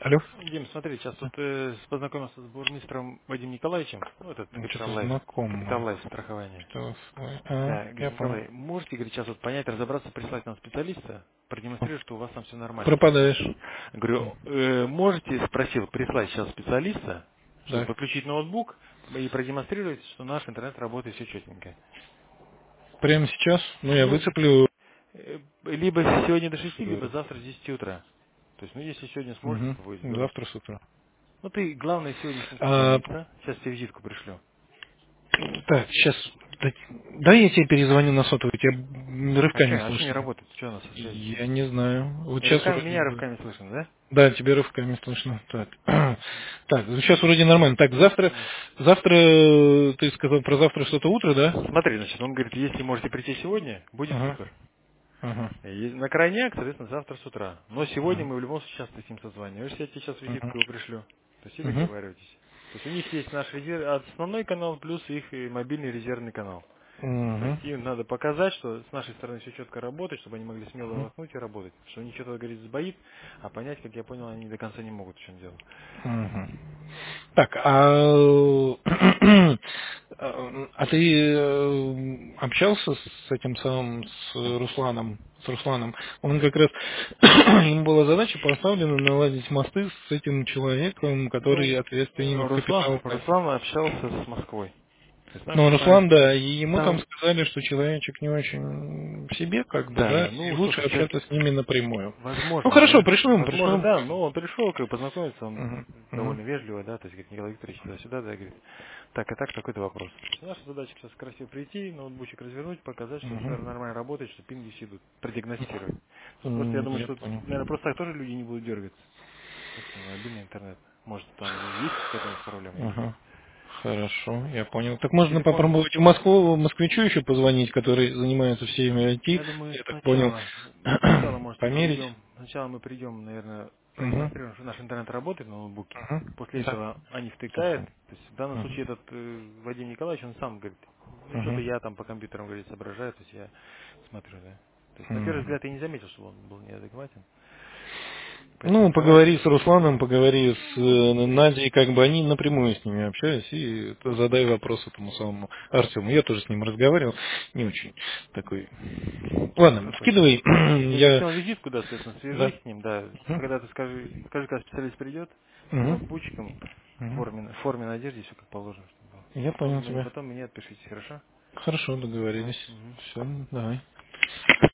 Алло. Дим, смотри, сейчас тут познакомился с бурмистром Вадимом Николаевичем, ну, этот Капитал Что-то Лайф, Капитал знакомое. Лайф страхование. Что... Да, я говорит, понял. Николай, можете, говорит, сейчас вот понять, разобраться, прислать нам специалиста, продемонстрировать, что у вас там все нормально. Пропадаешь. Говорю, можете, спросил, прислать сейчас специалиста, чтобы Да. подключить ноутбук и продемонстрировать, что наш интернет работает все четенько. Прямо сейчас, ну, я Ну, выцеплю. либо сегодня до 6, либо завтра с 10 утра. То есть, ну, если сегодня сможете, Угу. то будет здорово. Завтра с утра. Ну, ты, главное, сегодня с ним А, созвониться. Сейчас тебе визитку пришлю. так, сейчас. Дай я тебе перезвоню на сотовый. Тебя рывками А что не слышно. работает? Что у нас со связью? Я не знаю. Вот сейчас Рывками, вроде меня бы. рывками слышно, да? Да, тебе рывками слышно. Так. Так, сейчас вроде нормально. Так, завтра, Ну. ты сказал про завтра что-то утро, да? Смотри, значит, он говорит, если можете прийти сегодня, будет Ага. супер. Ага. И на крайняк, соответственно, завтра с утра. Но сегодня Ага. мы в любом случае сейчас с ним созваниваемся. Я тебе сейчас Ага. визитку его пришлю. То есть и Ага. договаривайтесь. То есть у них есть наш основной канал плюс их и мобильный резервный канал. То Ага. есть им надо показать, что с нашей стороны все четко работает, чтобы они могли смело Ага. воткнуть и работать. Что у них что-то, говорит, сбоит, а понять, как я понял, они до конца не могут, в чем дело. Ага. Так, а ты общался с этим самым, с Русланом? С Русланом. Он как раз, ему была задача поставлена наладить мосты с этим человеком, который Ну, ответственен в Капитал Лайф. Руслан общался с Москвой. То есть Но наши с Руслан, вами... да, и ему там Там, сказали, что человечек не очень в себе, как бы, да, да, да, и ну, лучше слушай, человек, общаться с ними напрямую. Ну возможно, хорошо, да. пришлем, Возможно, пришлем. да, но он пришел, как бы познакомиться, он Мгм, мгм, довольно вежливо, да, то есть, говорит, Николай Викторович, туда-сюда, да, говорит, так и так, такой-то вопрос. То есть наша задача сейчас красиво прийти, ноутбучик развернуть, показать, что все мгм. нормально работает, что пинги все идут, продиагностировать. Тут просто я думаю, Я что, понял. наверное, просто так тоже люди не будут дергаться. Просто мобильный интернет. Может, там есть какая-то у них проблема или нет. Ага. Хорошо, я понял. Так По можно телефону, попробовать в Москву, москвичу еще позвонить, который занимается всеми IT, я думаю, я так понял, сначала, может, мы померить. придем, наверное, Угу. продемонстрируем, что наш интернет работает на ноутбуке. Угу. После Да. этого они втыкают. Хорошо. То есть в данном Угу. случае этот Вадим Николаевич, он сам говорит, ну что-то Угу. я там по компьютерам, говорит, соображаю, то есть я смотрю, да. То есть на первый Угу. взгляд я не заметил, что он был неадекватен. Поэтому Ну, давай. поговори с Русланом, поговори с Надей, как бы они напрямую с ними общались, и задай вопрос этому самому Артему. Я тоже с ним разговаривал, не очень такой. Ладно, Хорошо. скидывай, Я тебе я... скинул визитку, да, соответственно, Да. свяжись с ним, да. Угу. Когда ты скажи, когда специалист придет, с Угу. ноутбучиком, Угу. в форме на одежде, все как положено, чтобы было. Я понял тебя. Потом мне отпишитесь, хорошо? Хорошо, Давай. договорились. Мгм. Все, давай.